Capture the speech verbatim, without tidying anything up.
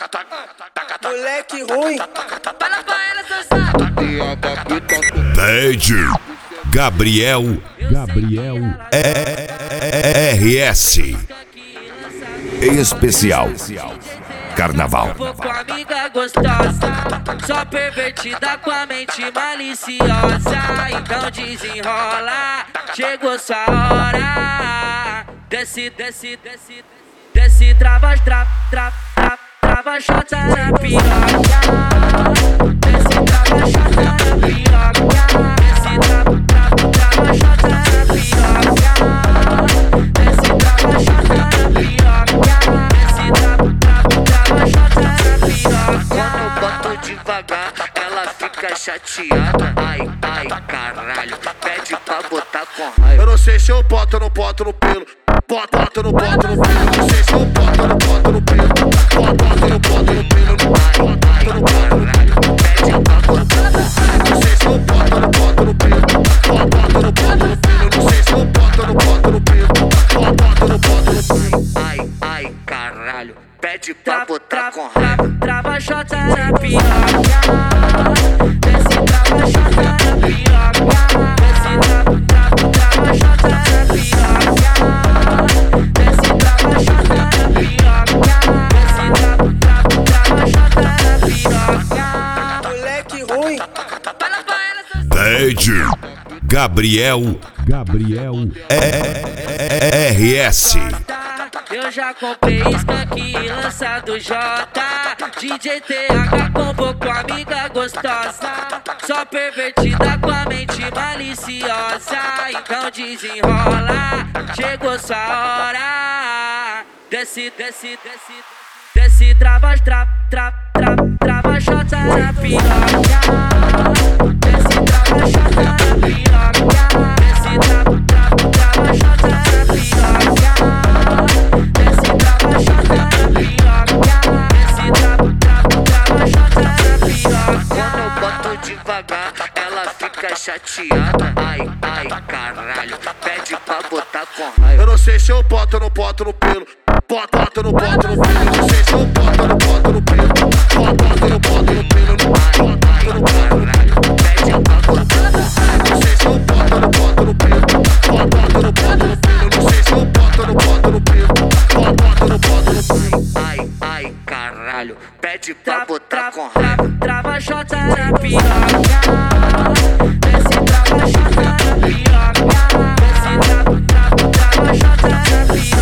Moleque ruim. Fala pra ela, seu saco. Pede Gabriel Gabriel R S Especial Carnaval. Vou com a amiga gostosa, só pervertida com a mente maliciosa. Então desenrola, chegou sua hora. Desce, desce, desce, desce, trava, trava, trava, trava, trava, chota na piroca. Desce, trava, chota na piroca. Desce, trava, trava, trava, chota na piroca. Desce, trava, chota na piroca. Desce, trava, trava, trava, chota na piroca. Quando eu boto devagar, ela fica chateada. Ai, ai, caralho, pede pra botar com raiva. Eu não sei se eu boto ou não boto no pelo. Boto, boto, não boto no pelo. Não sei se eu boto ou não boto no pelo. Boto, boto, não boto no pelo. Boto, Ai, não boto no caralho, pede pra botar. Não sei se eu boto ou não boto no pelo. Boto, boto, não boto no pelo. Não sei se eu boto ou não boto no pelo. Boto, boto, não boto no pelo. Ai, ai, caralho, pede pra botar com raiva. Trava, chota na piroca. Desce, trava, chota na piroca. Desce, trava, trava, trava, chota na piroca. Desce, trava, chota na piroca. Desce, trava, trava, trava, chota na piroca. Moleque ruim. Fala pra ela, seu Pede Gabriel Gabriel R S Eu já comprei skunk e lança do J. D J T H convocou amiga gostosa, só pervertida com a mente maliciosa. Então desenrola, chegou sua hora. Desce, desce, desce, desce, trava, trava, trava, trava, trava, chota na piroca. Desce, trava, chota na piroca. Desce, trava, trava, trava, chota na piroca. Desce, trava, chota na piroca. Desce, trava, trava, trava, chota na piroca. Quando eu boto devagar, ela fica chateada. Ai, ai, caralho, pede pra botar com raiva. Eu não sei se eu boto ou não boto no pelo. Boto, boto, não boto no pelo. Não sei se eu boto ou não boto no pelo. Boto, boto, não boto no pelo. Boto, boto, não boto no pelo. Pede pra botar. Não sei se eu boto ou não boto no pelo. Boto, boto, não boto no pelo. Não sei se eu boto ou não boto no pelo. Boto, boto, não boto no pelo. Ai, ai, caralho, pede pra botar com raiva. Trava, chota na piroca. Desce, trava, chota na piroca. Desce, trava, trava, trava, chota na piroca.